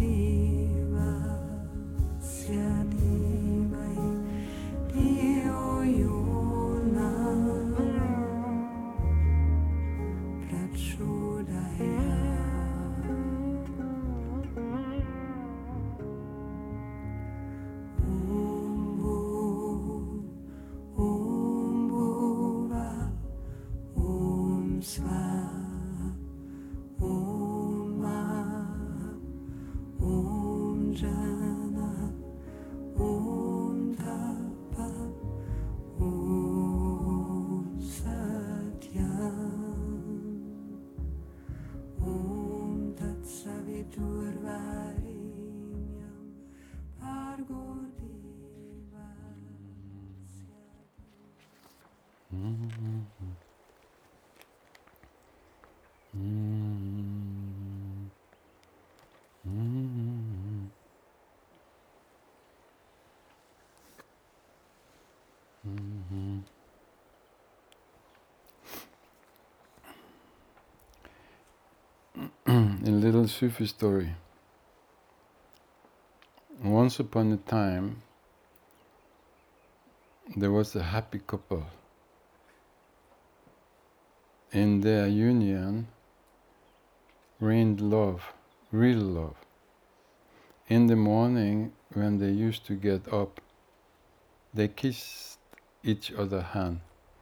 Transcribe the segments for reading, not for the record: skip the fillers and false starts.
A little Sufi story. Once upon a time, there was a happy couple. In their union reigned love, real love. In the morning, when they used to get up, they kissed each other's hand.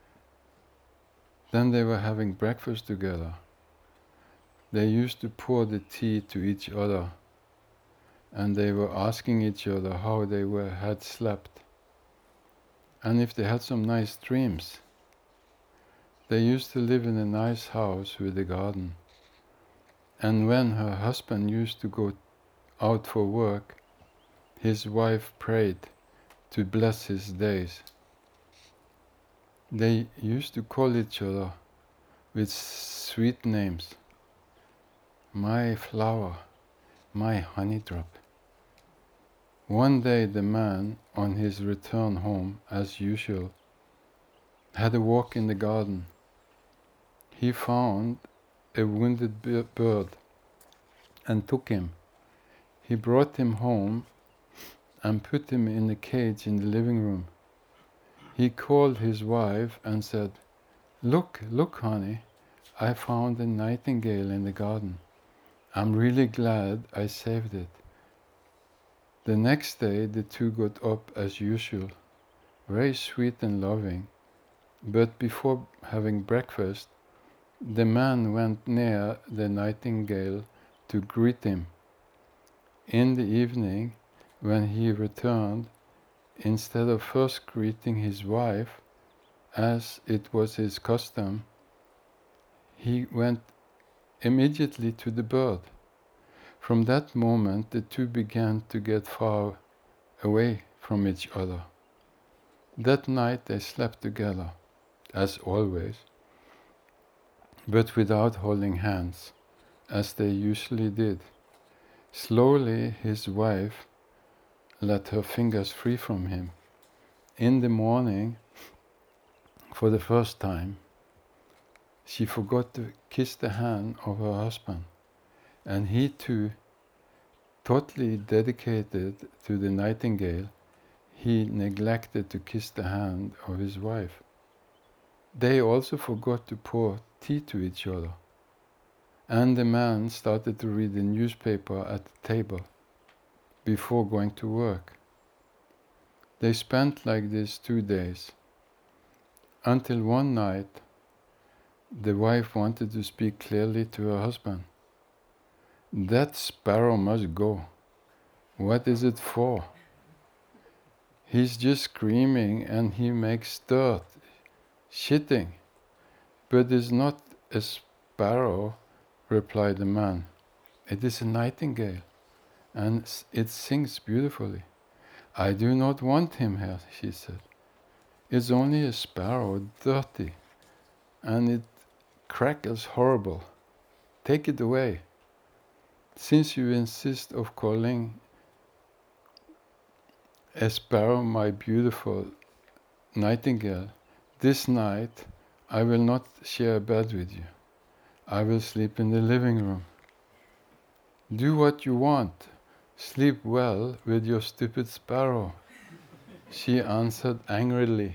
Then they were having breakfast together. They used to pour the tea to each other, and they were asking each other how they had slept, and if they had some nice dreams. They used to live in a nice house with a garden, and when her husband used to go out for work, his wife prayed to bless his days. They used to call each other with sweet names. My flower, my honey drop. One day the man, on his return home, as usual, had a walk in the garden. He found a wounded bird and took him. He brought him home and put him in a cage in the living room. He called his wife and said, Look, honey, I found a nightingale in the garden. I'm really glad I saved it." The next day the two got up as usual, very sweet and loving, but before having breakfast, the man went near the nightingale to greet him. In the evening, when he returned, instead of first greeting his wife, as it was his custom, he went immediately to the bird. From that moment, the two began to get far away from each other. That night they slept together, as always, but without holding hands, as they usually did. Slowly his wife let her fingers free from him. In the morning, for the first time, she forgot to kiss the hand of her husband, and he too, totally dedicated to the nightingale, he neglected to kiss the hand of his wife. They also forgot to pour tea to each other, and the man started to read the newspaper at the table before going to work. They spent like this 2 days, until one night the wife wanted to speak clearly to her husband. "That sparrow must go. What is it for? He's just screaming and he makes dirt, shitting." "But it's not a sparrow," replied the man. "It is a nightingale, and it sings beautifully." "I do not want him here," she said. "It's only a sparrow, dirty, and it crackles horrible. Take it away. Since you insist of calling a sparrow my beautiful nightingale, this night I will not share a bed with you. I will sleep in the living room. Do what you want, "Sleep well with your stupid sparrow," she answered angrily.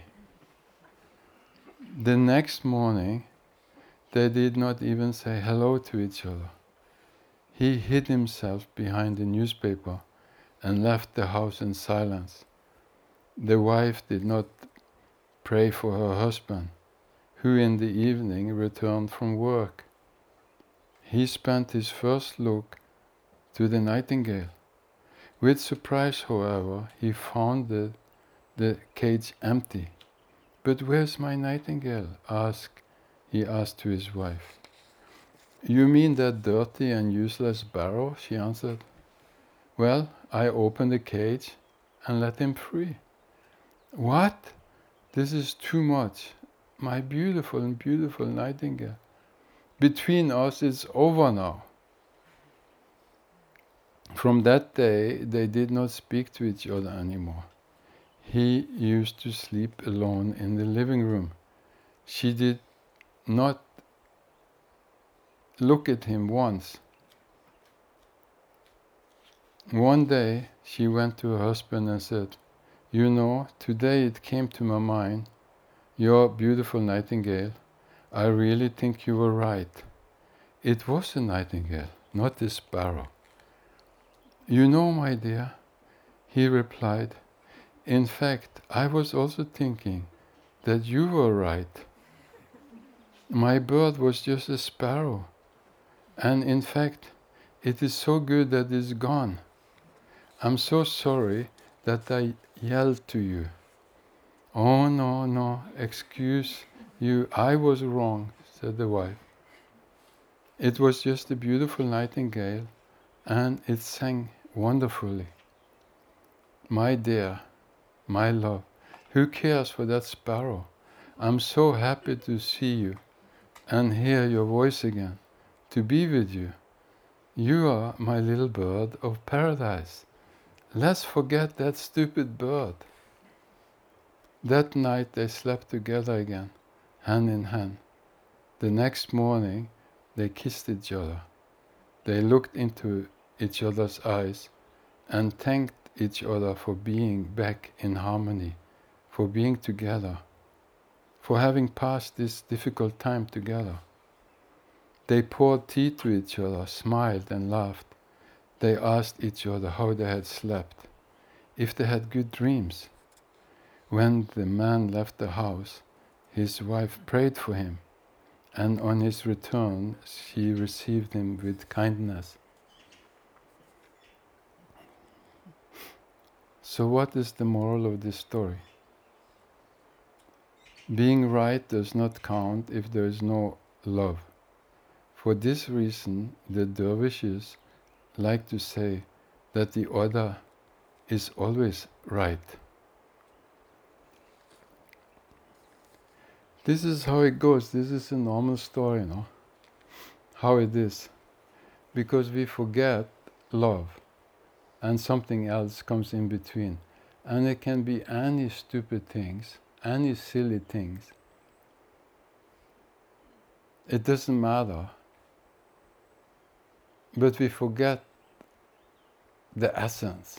The next morning, they did not even say hello to each other. He hid himself behind the newspaper and left the house in silence. The wife did not pray for her husband, who in the evening returned from work. He spent his first look to the nightingale. With surprise, however, he found the cage empty. "But where's my nightingale?" he asked to his wife. "You mean that dirty and useless sparrow?" she answered. "Well, I opened the cage and let him free." "What? This is too much. My beautiful and beautiful nightingale. Between us it's over now." From that day, they did not speak to each other anymore. He used to sleep alone in the living room. She did not look at him once. One day, she went to her husband and said, "You know, today it came to my mind, your beautiful nightingale, I really think you were right. It was a nightingale, not a sparrow." "You know, my dear," he replied, "in fact, I was also thinking that you were right. My bird was just a sparrow, and in fact, it is so good that it's gone. I'm so sorry that I yelled to you." "Oh, no, no, excuse you, I was wrong," said the wife. "It was just a beautiful nightingale, and it sang wonderfully. My dear, my love, who cares for that sparrow? I'm so happy to see you and hear your voice again, to be with you. You are my little bird of paradise. Let's forget that stupid bird." That night they slept together again, hand in hand. The next morning they kissed each other. They looked into each other's eyes and thanked each other for being back in harmony, for being together, for having passed this difficult time together. They poured tea to each other, smiled and laughed. They asked each other how they had slept, if they had good dreams. When the man left the house, his wife prayed for him, and on his return she received him with kindness. So what is the moral of this story? Being right does not count if there is no love. For this reason, the dervishes like to say that the other is always right. This is how it goes. This is a normal story, no? How it is. Because we forget love and something else comes in between. And it can be any stupid things, any silly things. It doesn't matter. But we forget the essence.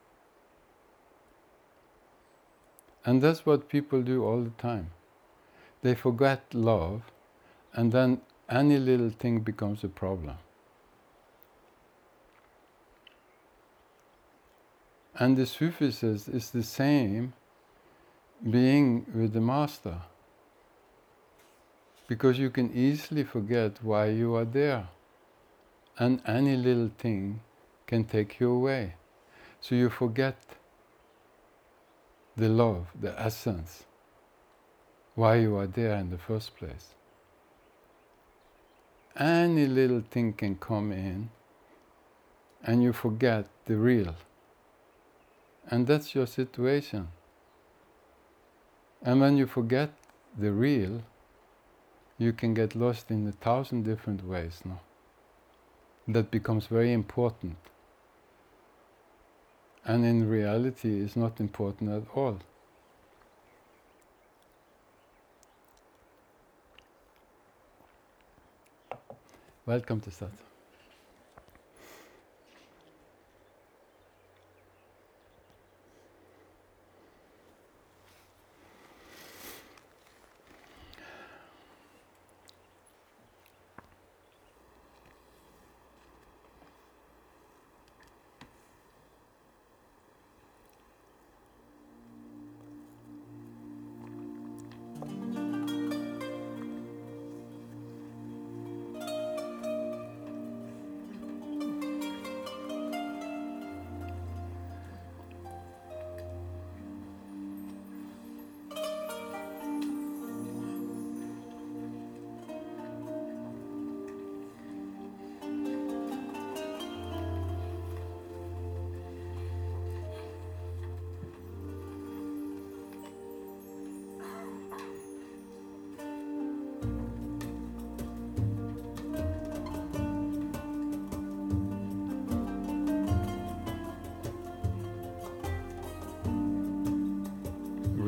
And that's what people do all the time. They forget love, and then any little thing becomes a problem. And the Sufi says it's the same being with the Master. Because you can easily forget why you are there. And any little thing can take you away. So you forget the love, the essence, why you are there in the first place. Any little thing can come in and you forget the real. And that's your situation. And when you forget the real, you can get lost in 1,000 different ways, no? That becomes very important. And in reality, it's not important at all. Welcome to Sat.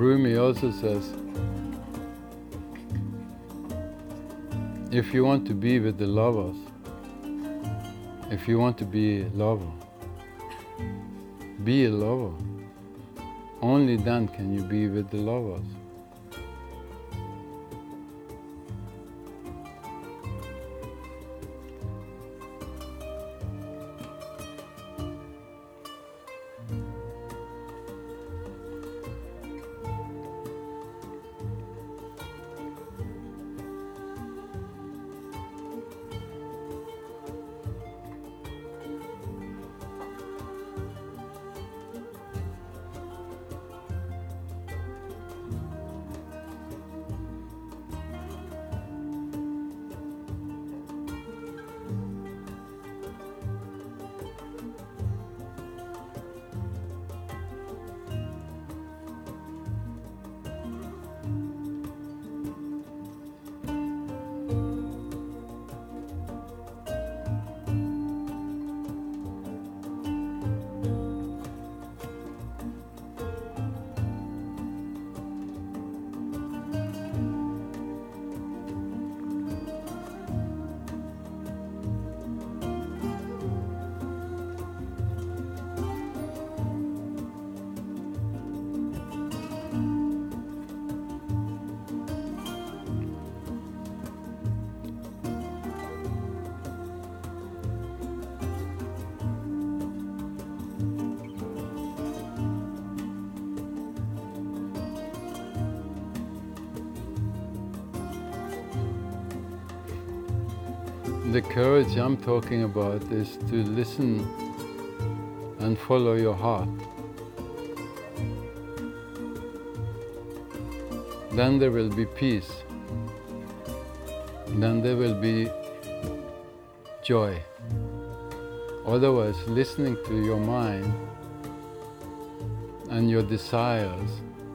Rumi also says, if you want to be with the lovers, if you want to be a lover, be a lover. Only then can you be with the lovers. The courage I'm talking about is to listen and follow your heart. Then there will be peace. Then there will be joy. Otherwise, listening to your mind and your desires,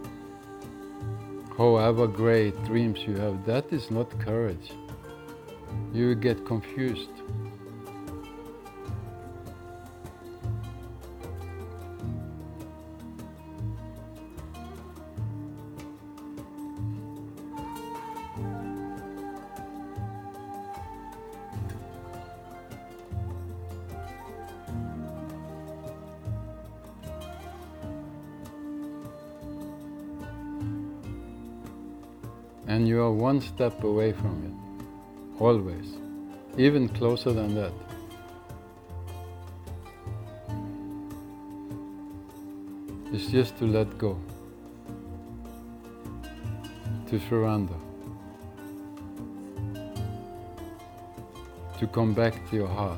however great dreams you have, that is not courage. You get confused. And you are one step away from it, always, even closer than that. It's just to let go, to surrender, to come back to your heart.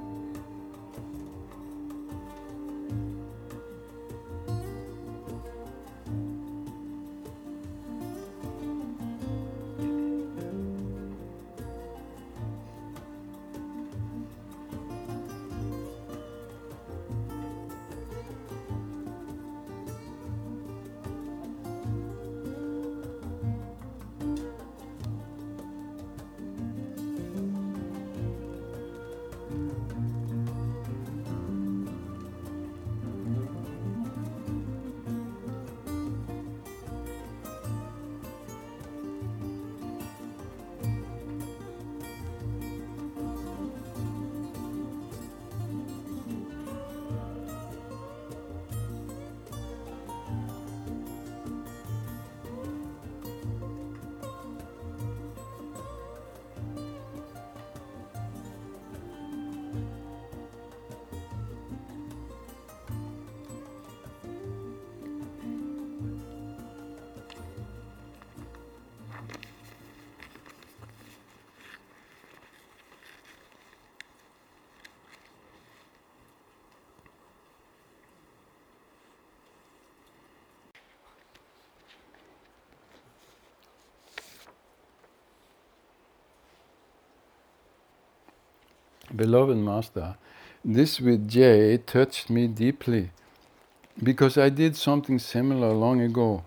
Beloved Master, this with Jay touched me deeply because I did something similar long ago.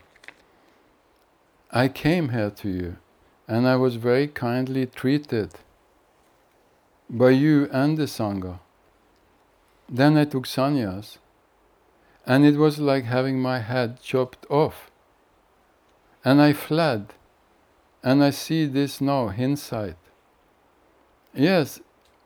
I came here to you and I was very kindly treated by you and the Sangha. Then I took sannyas and it was like having my head chopped off. And I fled. And I see this now, hindsight. Yes,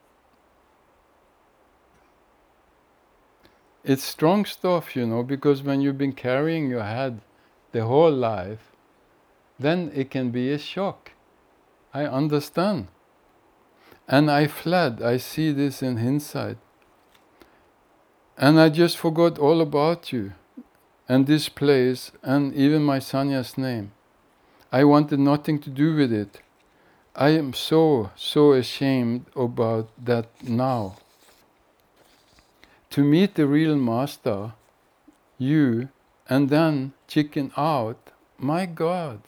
it's strong stuff, because when you've been carrying your head the whole life, then it can be a shock. I understand. And I fled. I see this in hindsight. And I just forgot all about you, and this place, and even my sannyas name. I wanted nothing to do with it. I am so ashamed about that now. To meet the real master, you, and then chicken out, my God.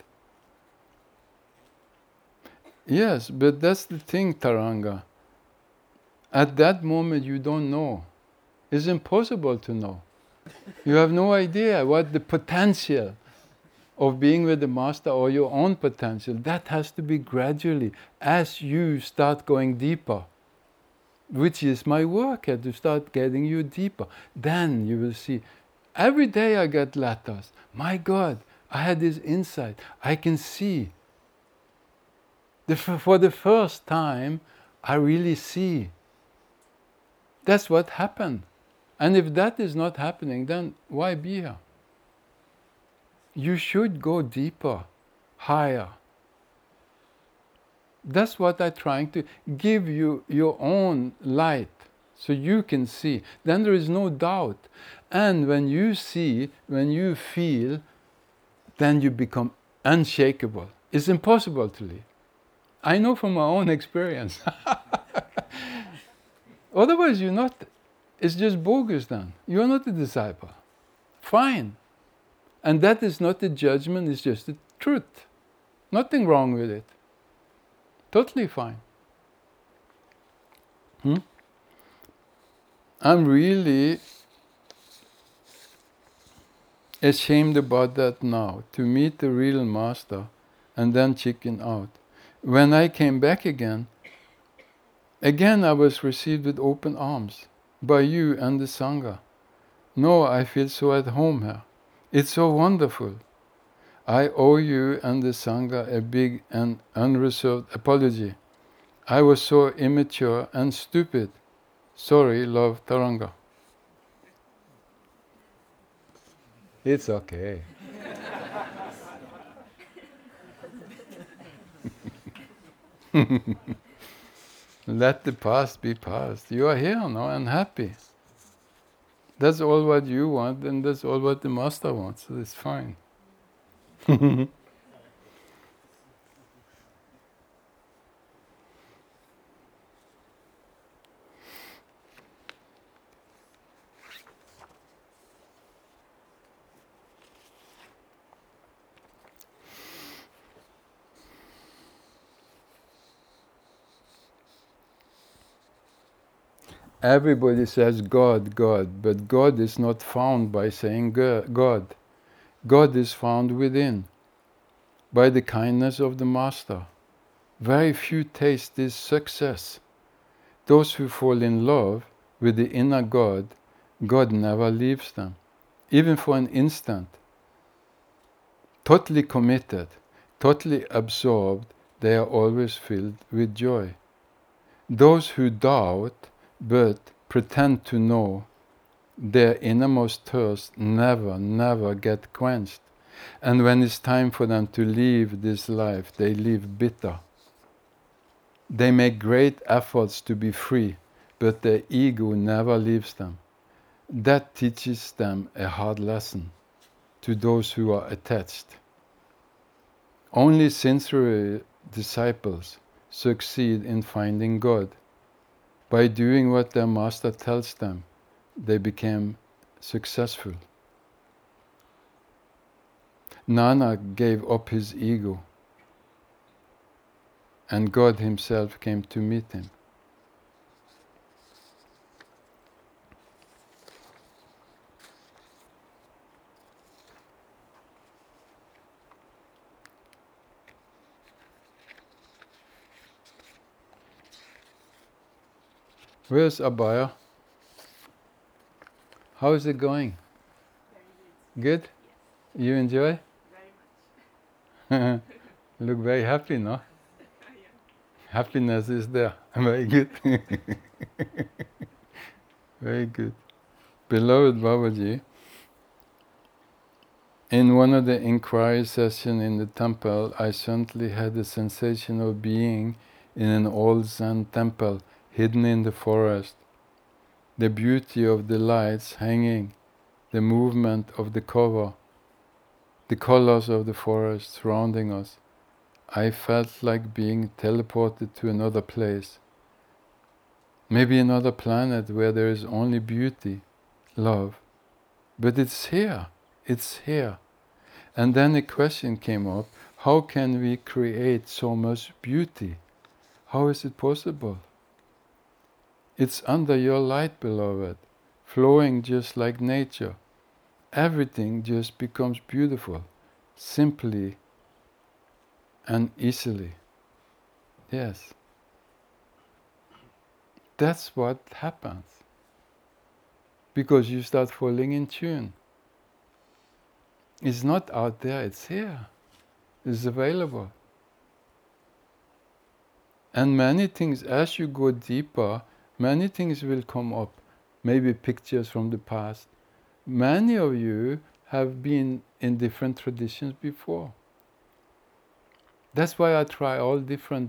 Yes, but that's the thing, Taranga. At that moment you don't know. It's impossible to know. You have no idea what the potential of being with the master or your own potential. That has to be gradually as you start going deeper, which is my work, to start getting you deeper. Then you will see. Every day I get letters. My God, I had this insight. I can see. For the first time, I really see. That's what happened. And if that is not happening, then why be here? You should go deeper, higher. That's what I'm trying to give you, your own light, so you can see. Then there is no doubt. And when you see, when you feel, then you become unshakable. It's impossible to leave. I know from my own experience. Otherwise you're not, it's just bogus then. You're not a disciple. Fine. And that is not a judgment, it's just the truth. Nothing wrong with it. Totally fine. I'm really ashamed about that now, to meet the real master and then chicken out. When I came back again I was received with open arms by you and the Sangha. No, I feel so at home here. It's so wonderful. I owe you and the Sangha a big and unreserved apology. I was so immature and stupid. Sorry, love, Taranga. It's okay. Let the past be past. You are here now and happy. That's all what you want, and that's all what the master wants, so it's fine. Everybody says God, God, but God is not found by saying God. God is found within, by the kindness of the Master. Very few taste this success. Those who fall in love with the inner God, God never leaves them, even for an instant. Totally committed, totally absorbed, they are always filled with joy. Those who doubt but pretend to know, their innermost thirst never get quenched. And when it's time for them to leave this life, they leave bitter. They make great efforts to be free, but their ego never leaves them. That teaches them a hard lesson to those who are attached. Only sincere disciples succeed in finding God. By doing what their master tells them, they became successful. Nanak gave up his ego, and God himself came to meet him. Where's Abaya? How is it going? Very good. Good? You enjoy? Very much. Look very happy, no? Happiness is there. Very good. Very good. Beloved Babaji, in one of the inquiry sessions in the temple, I suddenly had the sensation of being in an old Zen temple hidden in the forest. The beauty of the lights hanging, the movement of the cover, the colors of the forest surrounding us. I felt like being teleported to another place. Maybe another planet where there is only beauty, love. But it's here. It's here. And then a question came up, how can we create so much beauty? How is it possible? It's under your light, beloved, flowing just like nature. Everything just becomes beautiful, simply and easily. Yes. That's what happens. Because you start falling in tune. It's not out there, it's here. It's available. And many things, as you go deeper, many things will come up. Maybe pictures from the past. Many of you have been in different traditions before. That's why I try all different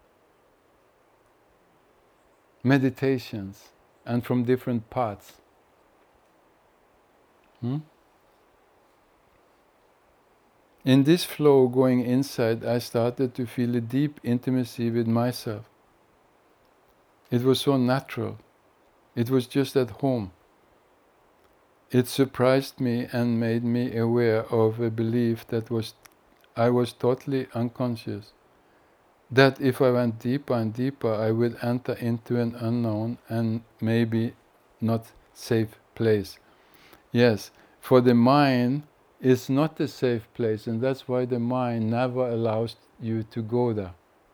meditations and from different paths. In this flow going inside, I started to feel a deep intimacy with myself. It was so natural. It was just at home. It surprised me and made me aware of a belief that I was totally unconscious. That if I went deeper and deeper, I would enter into an unknown and maybe not safe place. Yes, for the mind is not a safe place, and that's why the mind never allows you to go there.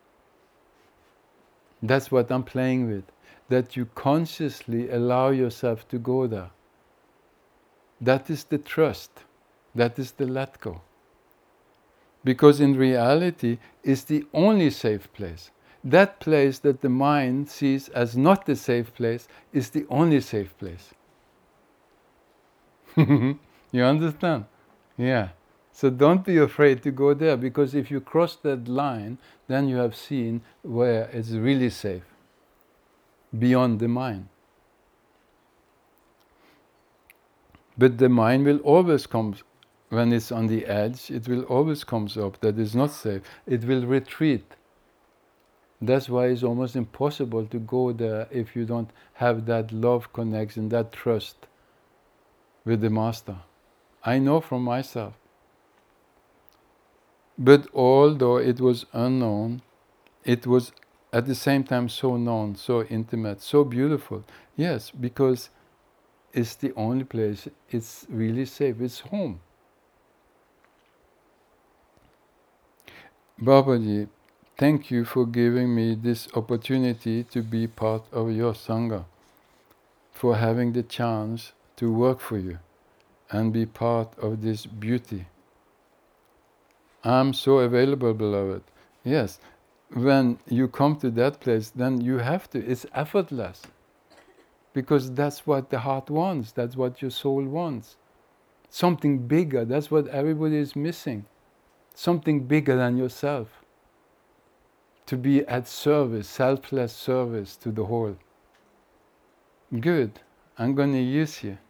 That's what I'm playing with, that you consciously allow yourself to go there. That is the trust, that is the let go. Because in reality, it's the only safe place. That place that the mind sees as not the safe place is the only safe place. You understand? Yeah. So don't be afraid to go there, because if you cross that line, then you have seen where it's really safe, beyond the mind. But the mind will always come, when it's on the edge, it will always come up that it's not safe. It will retreat. That's why it's almost impossible to go there if you don't have that love connection, that trust with the Master. I know from myself. But although it was unknown, it was at the same time so known, so intimate, so beautiful. Yes, because it's the only place, it's really safe, it's home. Babaji, thank you for giving me this opportunity to be part of your Sangha, for having the chance to work for you and be part of this beauty. I'm so available, beloved. Yes, when you come to that place, then you have to, it's effortless. Because that's what the heart wants, that's what your soul wants. Something bigger, that's what everybody is missing. Something bigger than yourself. To be at service, selfless service to the whole. Good, I'm going to use you.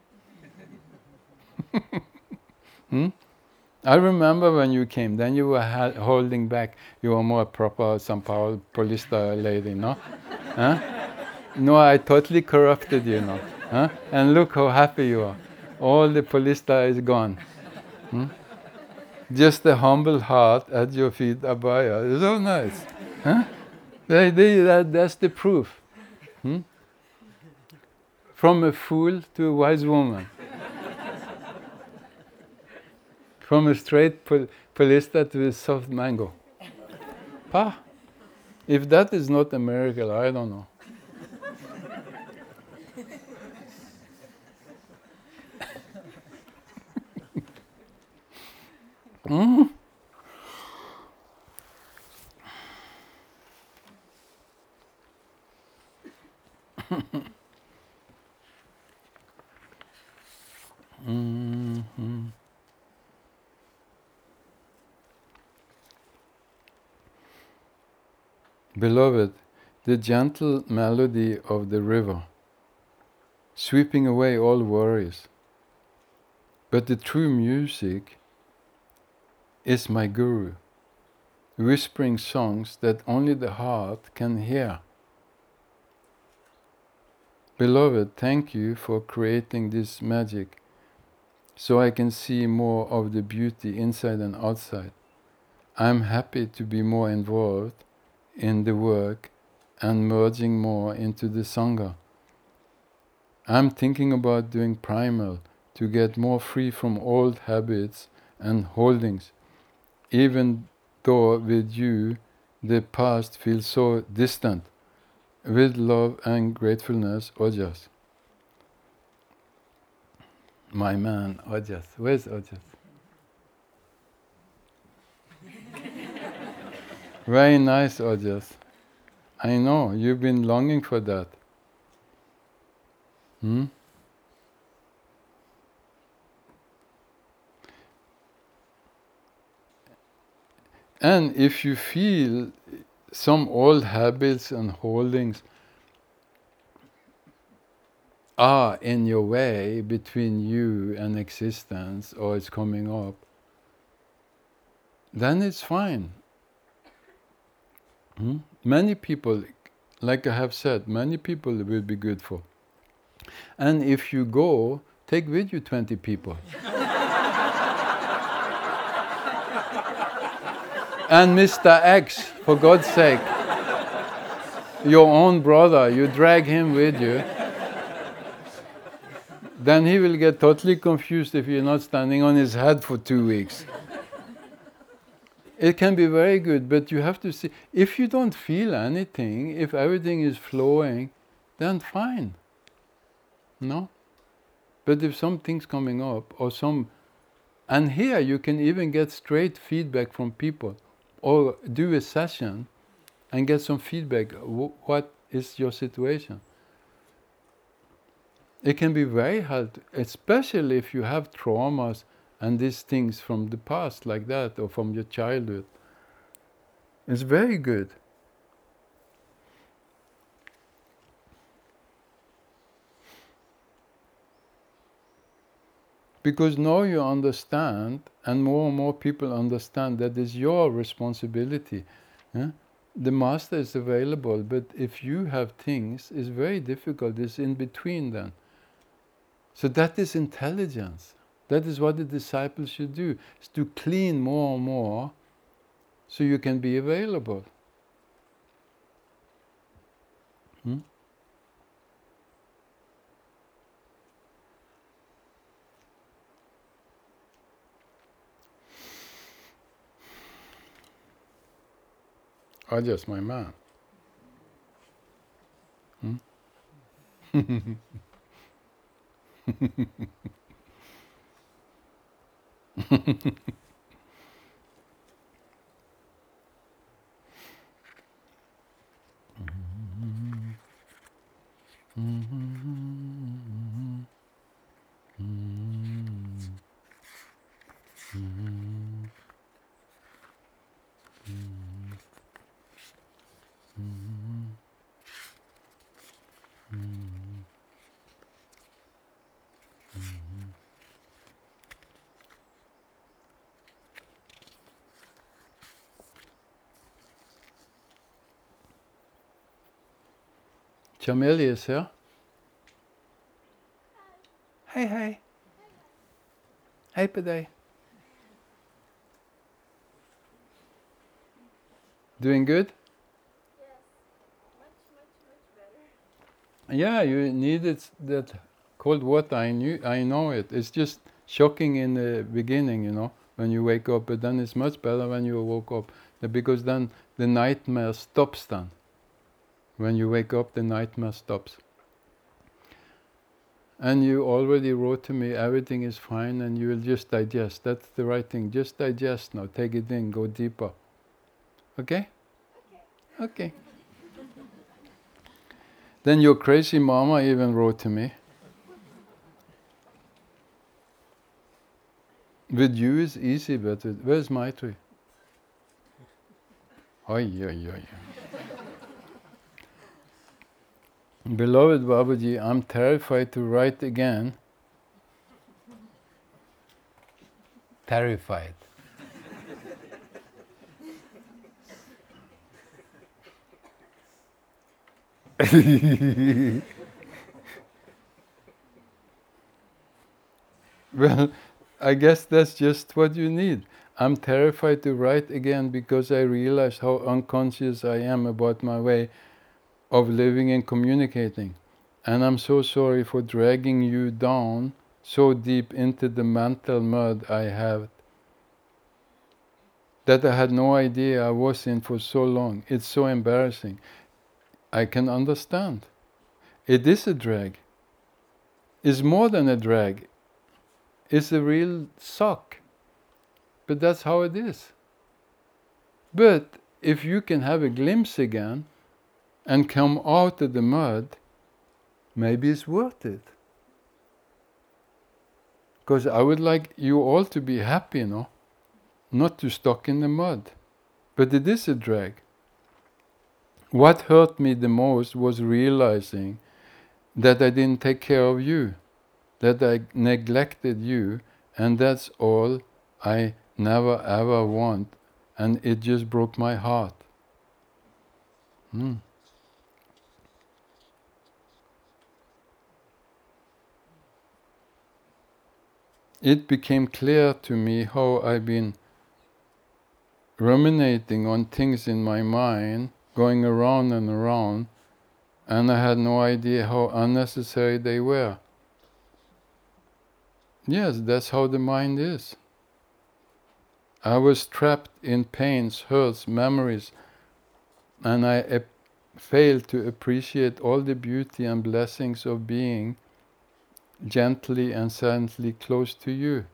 I remember when you came, then you were holding back. You were more proper São Paulo Paulista lady, no? Huh? No, I totally corrupted you now. Huh? And look how happy you are. All the Paulista is gone. Just a humble heart at your feet, Abhaya. It's so nice. Huh? That's the proof. From a fool to a wise woman. From a straight Paulista to a soft mango. Pa, if that is not a miracle, I don't know. Beloved, the gentle melody of the river, sweeping away all worries. But the true music is my Guru, whispering songs that only the heart can hear. Beloved, thank you for creating this magic, so I can see more of the beauty inside and outside. I'm happy to be more involved in the work and merging more into the Sangha. I'm thinking about doing primal to get more free from old habits and holdings, even though with you the past feels so distant. With love and gratefulness, Ojas. My man, Ojas. Where's Ojas? Very nice, Ojas. I know, you've been longing for that. Hmm? And if you feel some old habits and holdings are in your way between you and existence, or it's coming up, then it's fine. Many people, like I have said, many people will be good for. And if you go, take with you 20 people. And Mr. X, for God's sake, your own brother, you drag him with you, then he will get totally confused if you're not standing on his head for 2 weeks. It can be very good, but you have to see, if you don't feel anything, if everything is flowing, then fine. No? But if something's coming up, or and here you can even get straight feedback from people, or do a session and get some feedback. What is your situation? It can be very helpful, especially if you have traumas and these things from the past like that, or from your childhood. It's very good. Because now you understand, and more people understand that it's your responsibility. Yeah? The master is available, but if you have things, it's very difficult, it's in between then. So that is intelligence. That is what the disciples should do, is to clean more and more so you can be available. Hmm? Ajas, my man. Hmm? Chameli is here. Hey, hey. Hey, Paday. Doing good? Yes, much better. Yeah, you needed that cold water. I know it. It's just shocking in the beginning, when you wake up, but then it's much better when you woke up, because then the nightmare stops then. When you wake up, the nightmare stops. And you already wrote to me, everything is fine and you will just digest. That's the right thing. Just digest now. Take it in. Go deeper. Okay? Okay. Then your crazy mama even wrote to me. With you it's easy, but where's Maitri? Oi, oi, oi. Beloved Babaji, I'm terrified to write again. Terrified. Well, I guess that's just what you need. I'm terrified to write again because I realize how unconscious I am about my way of living and communicating. And I'm so sorry for dragging you down so deep into the mental mud I have, that I had no idea I was in for so long. It's so embarrassing. I can understand. It is a drag. It's more than a drag. It's a real suck. But that's how it is. But if you can have a glimpse again and come out of the mud, maybe it's worth it. Because I would like you all to be happy, not to stuck in the mud. But it is a drag. What hurt me the most was realizing that I didn't take care of you, that I neglected you, and that's all I never ever want, and it just broke my heart. It became clear to me how I've been ruminating on things in my mind, going around and around, and I had no idea how unnecessary they were. Yes, that's how the mind is. I was trapped in pains, hurts, memories, and I failed to appreciate all the beauty and blessings of being gently and silently close to you.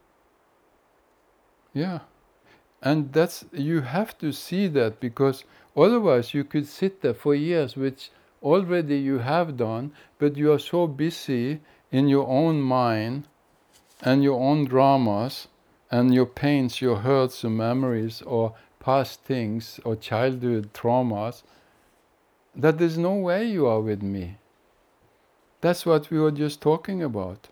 Yeah. And you have to see that, because otherwise you could sit there for years, which already you have done, but you are so busy in your own mind and your own dramas and your pains, your hurts, or memories, or past things, or childhood traumas, that there's no way you are with me. That's what we were just talking about.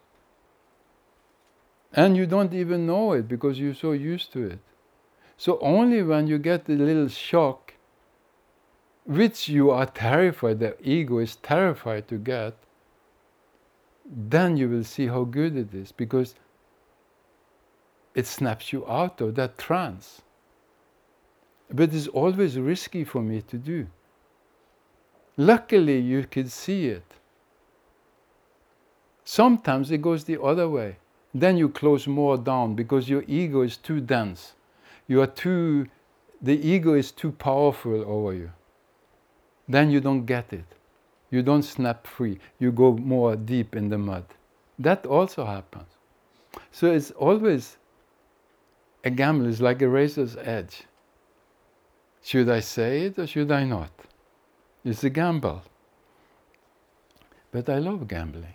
And you don't even know it because you're so used to it. So only when you get a little shock, which you are terrified, the ego is terrified to get, then you will see how good it is, because it snaps you out of that trance. But it's always risky for me to do. Luckily, you can see it. Sometimes it goes the other way. Then you close more down because your ego is too dense. The ego is too powerful over you. Then you don't get it. You don't snap free. You go more deep in the mud. That also happens. So it's always a gamble. It's like a razor's edge. Should I say it or should I not? It's a gamble. But I love gambling.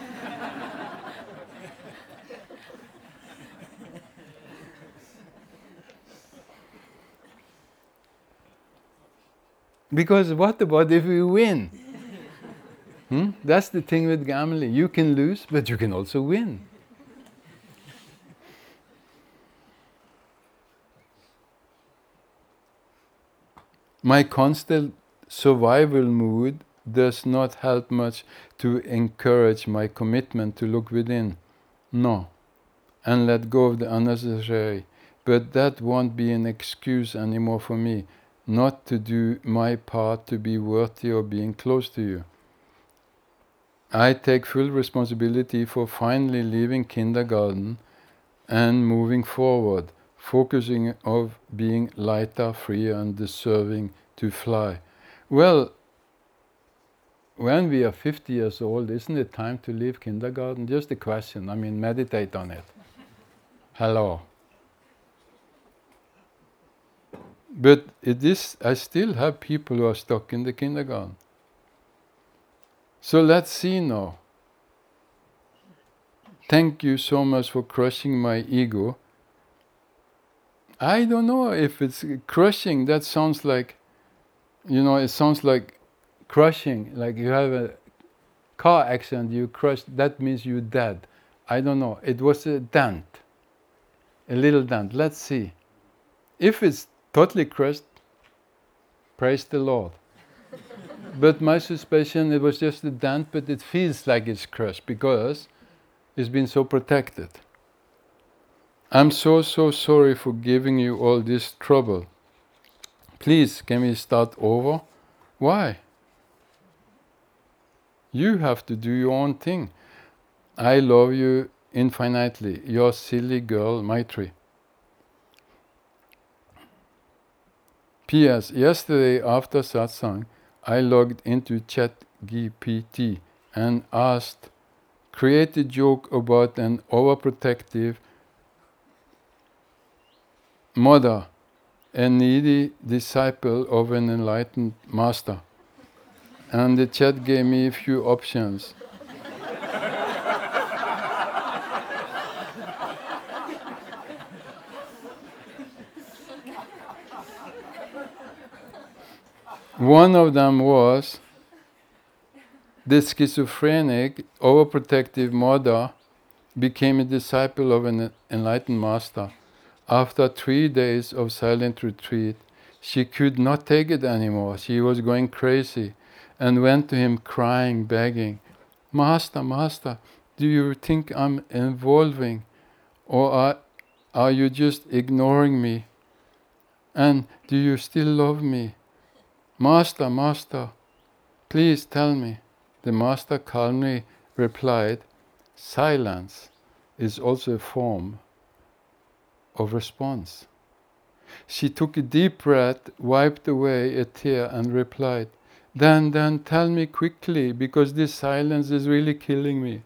Because what about if we win? That's the thing with gambling. You can lose, but you can also win. My constant survival mood does not help much to encourage my commitment to look within. No. And let go of the unnecessary. But that won't be an excuse anymore for me not to do my part to be worthy of being close to you. I take full responsibility for finally leaving kindergarten and moving forward, focusing on being lighter, freer, and deserving to fly. Well, when we are 50 years old, isn't it time to leave kindergarten? Just a question. Meditate on it. Hello. But I still have people who are stuck in the kindergarten. So let's see now. Thank you so much for crushing my ego. I don't know if it's crushing. That sounds like, it sounds like crushing, like you have a car accident, you crush, that means you're dead. I don't know. It was a dent. A little dent. Let's see. If it's totally crushed, praise the Lord. But my suspicion, it was just a dent, but it feels like it's crushed because it's been so protected. I'm so sorry for giving you all this trouble. Please, can we start over? Why? You have to do your own thing. I love you infinitely. Your silly girl, Maitri. P.S. Yesterday after satsang, I logged into ChatGPT and asked, create a joke about an overprotective mother, a needy disciple of an enlightened master. And the chat gave me a few options. One of them was, the schizophrenic, overprotective mother became a disciple of an enlightened master. After 3 days of silent retreat, she could not take it anymore. She was going crazy and went to him crying, begging, Master, Master, do you think I'm evolving? Or are you just ignoring me? And do you still love me? Master, Master, please tell me. The Master calmly replied, silence is also a form of response. She took a deep breath, wiped away a tear and replied, then tell me quickly, because this silence is really killing me.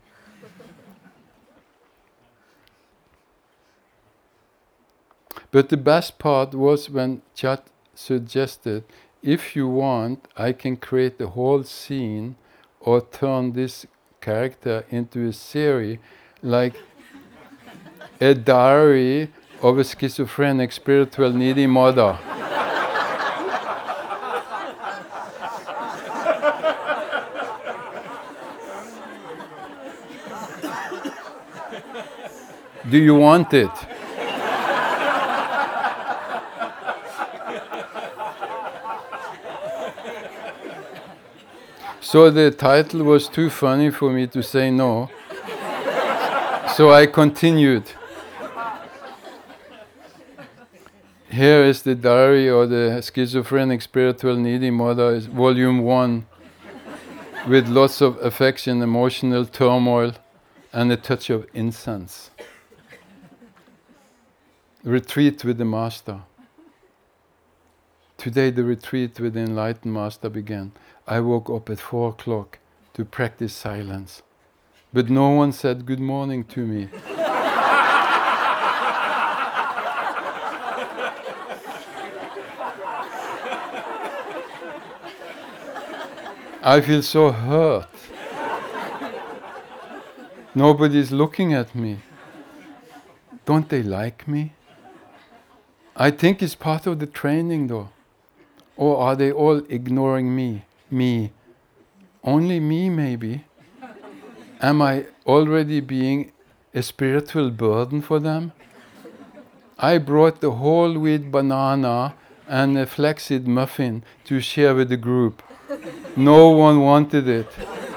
But the best part was when Chat suggested, if you want, I can create the whole scene or turn this character into a series, like a diary of a schizophrenic, spiritual, needy mother. Do you want it? So the title was too funny for me to say no. So I continued. Here is the diary of the schizophrenic, spiritual, needy mother, volume 1, with lots of affection, emotional turmoil, and a touch of incense. Retreat with the Master. Today the retreat with the enlightened Master began. I woke up at 4 o'clock to practice silence. But no one said good morning to me. I feel so hurt. Nobody's looking at me. Don't they like me? I think it's part of the training though. Or are they all ignoring me? Me. Only me maybe. Am I already being a spiritual burden for them? I brought the whole wheat banana and a flaxseed muffin to share with the group. No one wanted it.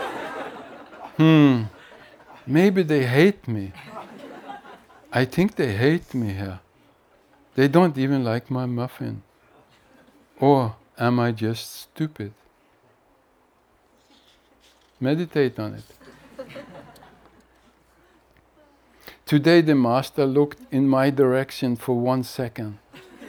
Maybe they hate me. I think they hate me here. They don't even like my muffin. Or am I just stupid? Meditate on it. Today the Master looked in my direction for 1 second.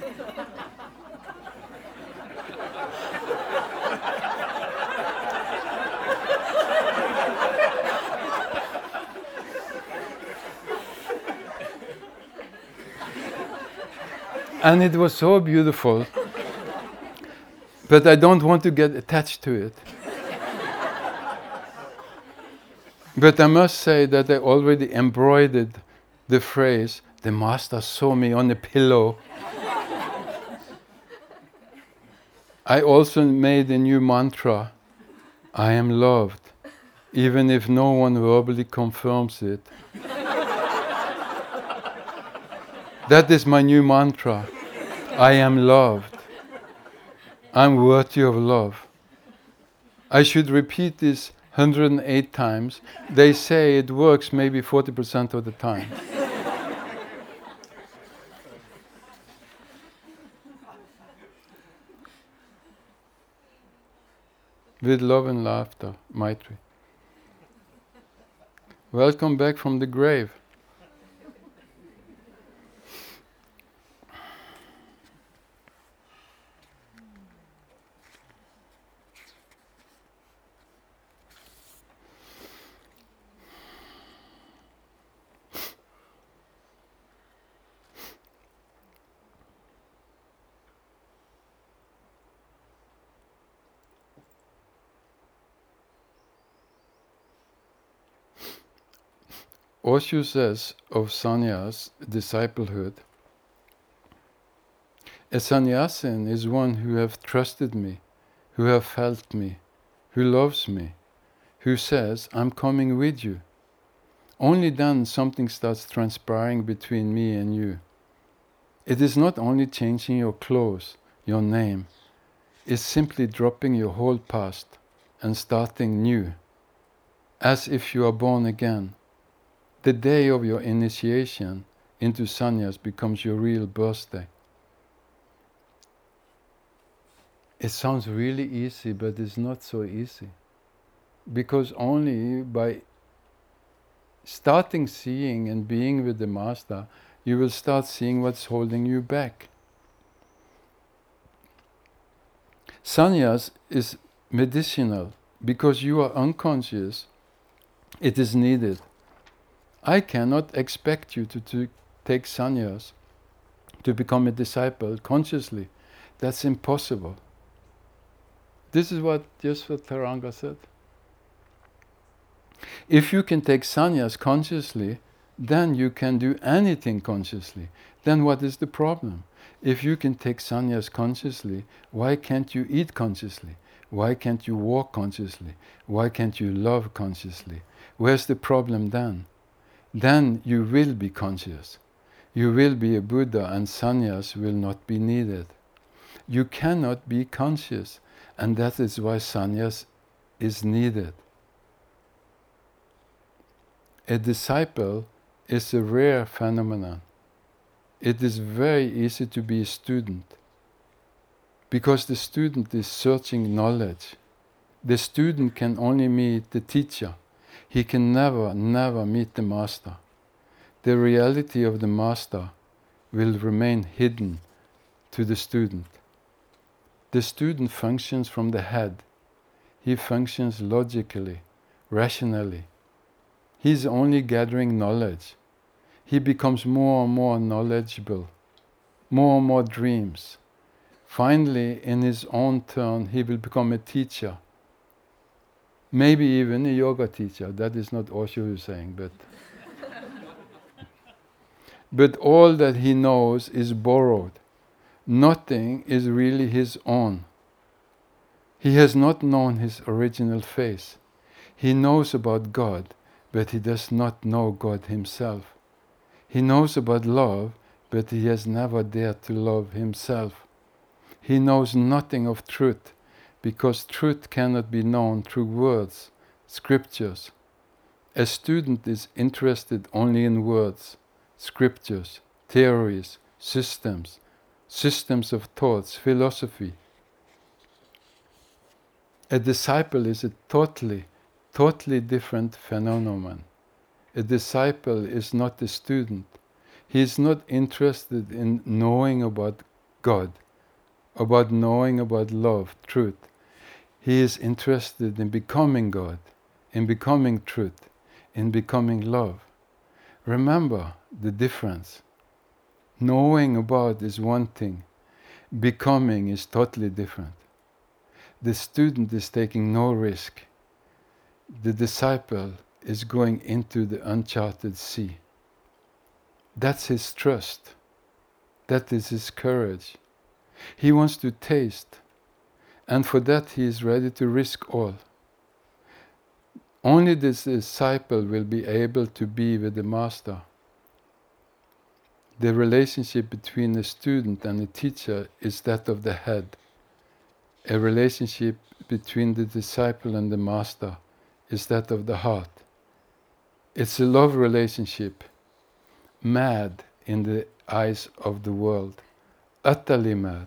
And it was so beautiful, but I don't want to get attached to it. But I must say that I already embroidered the phrase, the Master saw me on a pillow. I also made a new mantra, I am loved, even if no one verbally confirms it. That is my new mantra. I am loved. I'm worthy of love. I should repeat this 108 times. They say it works maybe 40% of the time. With love and laughter, Maitri. Welcome back from the grave. Osho says of sannyas, disciplehood, a sannyasin is one who have trusted me, who have felt me, who loves me, who says, I'm coming with you. Only then something starts transpiring between me and you. It is not only changing your clothes, your name, it's simply dropping your whole past and starting new, as if you are born again. The day of your initiation into sannyas becomes your real birthday. It sounds really easy, but it's not so easy. Because only by starting seeing and being with the Master, you will start seeing what's holding you back. Sannyas is medicinal because you are unconscious. It is needed. I cannot expect you to take sannyas, to become a disciple consciously. That's impossible. This is what Taranga said. If you can take sannyas consciously, then you can do anything consciously. Then what is the problem? If you can take sannyas consciously, why can't you eat consciously? Why can't you walk consciously? Why can't you love consciously? Where's the problem then? Then you will be conscious. You will be a Buddha and sannyas will not be needed. You cannot be conscious, and that is why sannyas is needed. A disciple is a rare phenomenon. It is very easy to be a student because the student is searching knowledge. The student can only meet the teacher. He can never meet the master. The reality of the master will remain hidden to the student. The student functions from the head. He functions logically, rationally. He is only gathering knowledge. He becomes more and more knowledgeable, more and more dreams. Finally, in his own turn, he will become a teacher. Maybe even a yoga teacher. That is not Osho who is saying, but all that he knows is borrowed. Nothing is really his own. He has not known his original face. He knows about God, but he does not know God himself. He knows about love, but he has never dared to love himself. He knows nothing of truth, because truth cannot be known through words, scriptures. A student is interested only in words, scriptures, theories, systems of thoughts, philosophy. A disciple is a totally different phenomenon. A disciple is not a student. He is not interested in knowing about God, about knowing about love, truth. He is interested in becoming God, in becoming truth, in becoming love. Remember the difference. Knowing about is one thing. Becoming is totally different. The student is taking no risk. The disciple is going into the uncharted sea. That's his trust. That is his courage. He wants to taste, and for that he is ready to risk all. Only the disciple will be able to be with the master. The relationship between the student and the teacher is that of the head. A relationship between the disciple and the master is that of the heart. It's a love relationship, mad in the eyes of the world, utterly mad.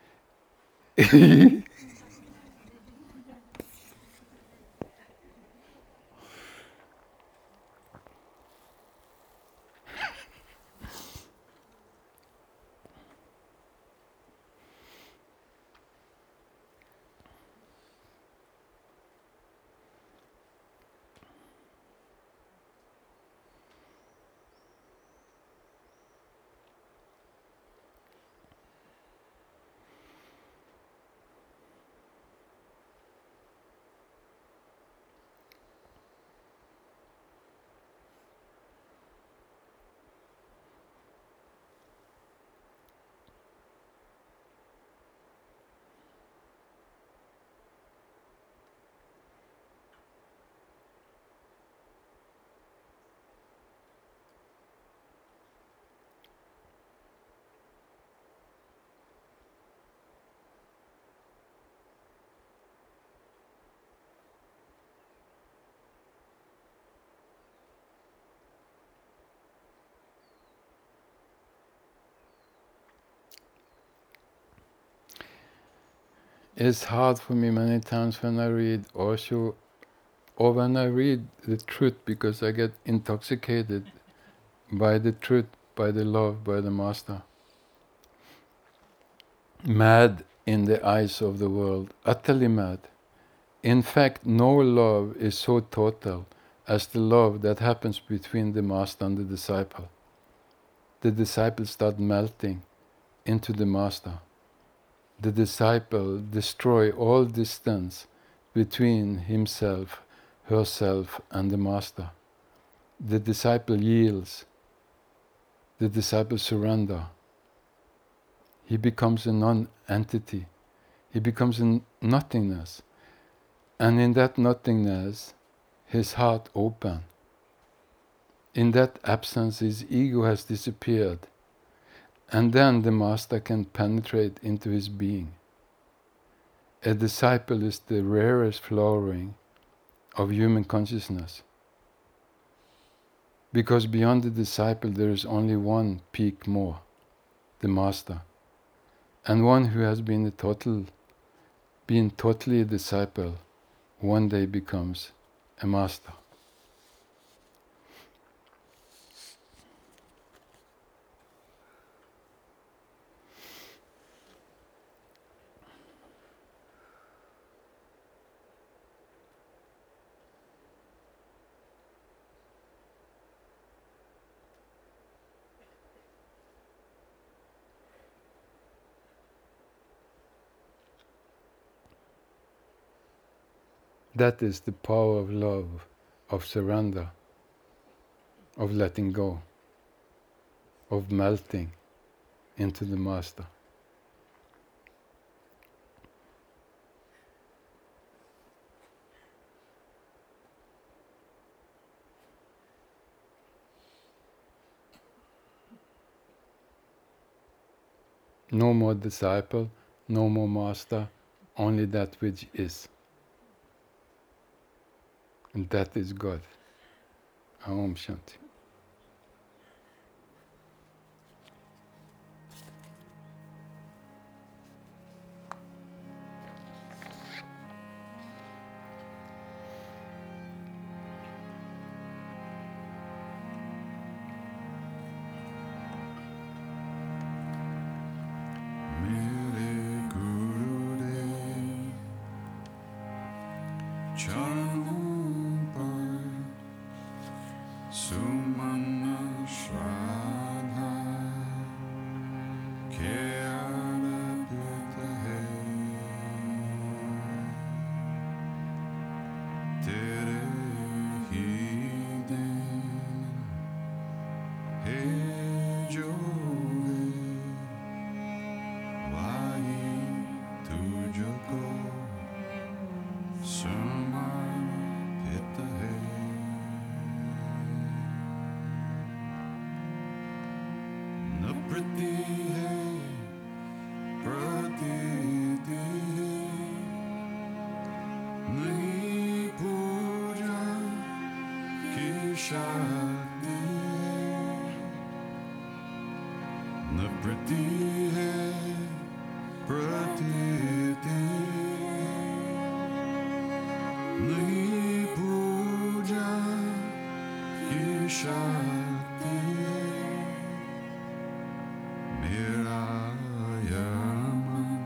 It's hard for me many times when I read Osho, or when I read the truth, because I get intoxicated by the truth, by the love, by the master. Mad in the eyes of the world, utterly mad. In fact, no love is so total as the love that happens between the master and the disciple. The disciple starts melting into the master. The disciple destroys all distance between himself, herself, and the master. The disciple yields. The disciple surrenders. He becomes a non-entity. He becomes a nothingness. And in that nothingness, his heart open. In that absence, his ego has disappeared. And then the master can penetrate into his being. A disciple is the rarest flowering of human consciousness. Because beyond the disciple there is only one peak more, the master. And one who has been totally a disciple, one day becomes a master. That is the power of love, of surrender, of letting go, of melting into the master. No more disciple, no more master, only that which is. And that is God. Aum Shanti. प्रति है प्रतीति नहीं पूजा की शक्ति न प्रति है प्रतीति नहीं पूजा की शक्ति मेरा यह मन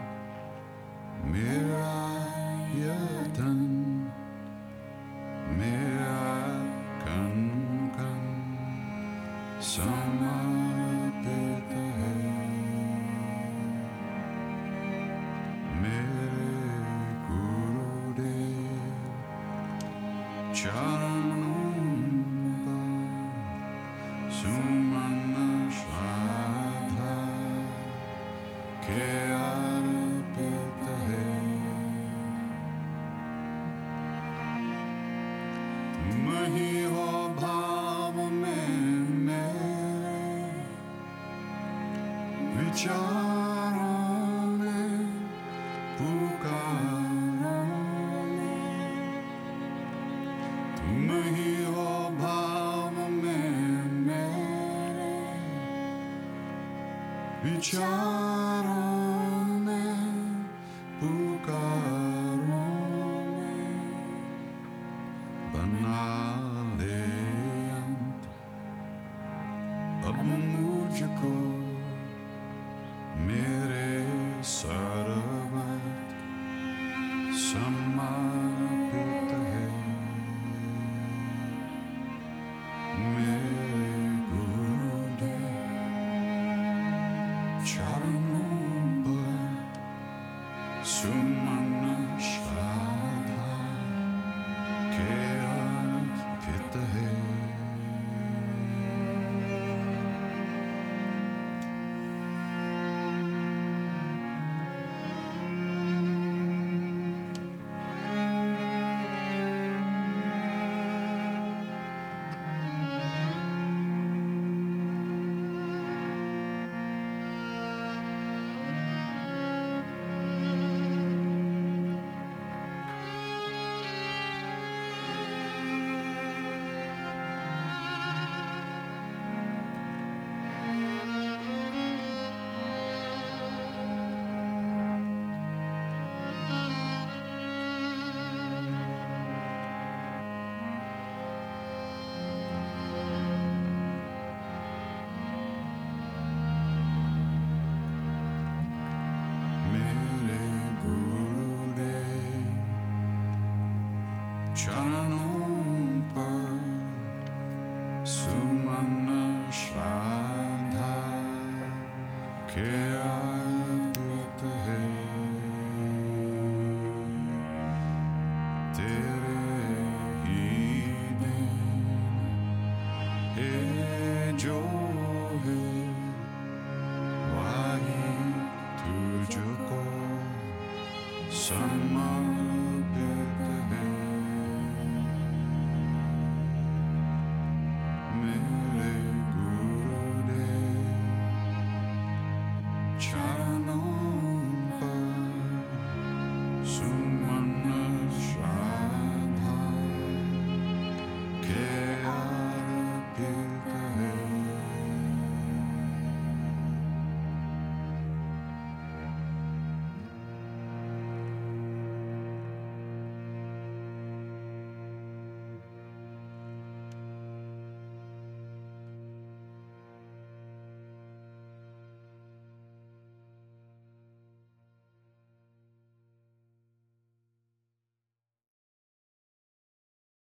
मेरा यह तन मेरा कण कण समर्पित है मेरे गुरुदेव चरणों पर सुमन श्रद्धा के अर्पित है तुम ही हो भाव में मेरे विचारों में पुकारों तुम ही हो भाव में मेरे विचारों में पुकारों में बना दे अंत अब मुझको मेरे सर्वत समर्पित है मेरे गुरुदेव चरणों पर सुमन श्रद्धा के अर्पित है चरणों पर सुमन श्रद्धा के